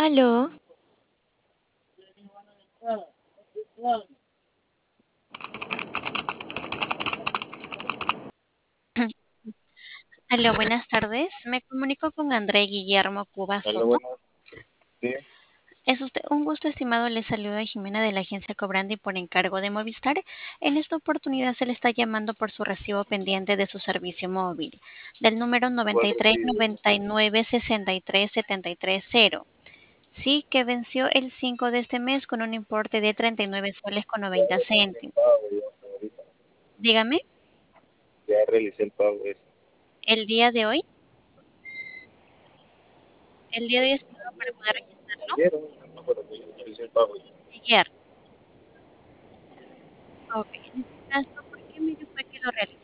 Aló, aló, buenas tardes. Me comunico con André Guillermo Cuba Hola, Soto. buenas. Sí, Es usted un gusto, estimado. Le saluda Jimena de la agencia Cobrandi por encargo de Movistar. En esta oportunidad se le está llamando por su recibo pendiente de su servicio móvil, del número ¿cuál 93 recibo? 99 63 73 0. Sí, que venció el 5 de este mes con un importe de 39 soles con Ya 90 realicé el céntimos. pago, ya, señorita. Dígame, Ya realicé el pago ese. el día de hoy, el día de hoy, estimado, para poder registrarlo, Ayer, no, pero que yo realicé el pago ya. ayer. Ok, en este caso, ¿por qué medio fue que lo realizó?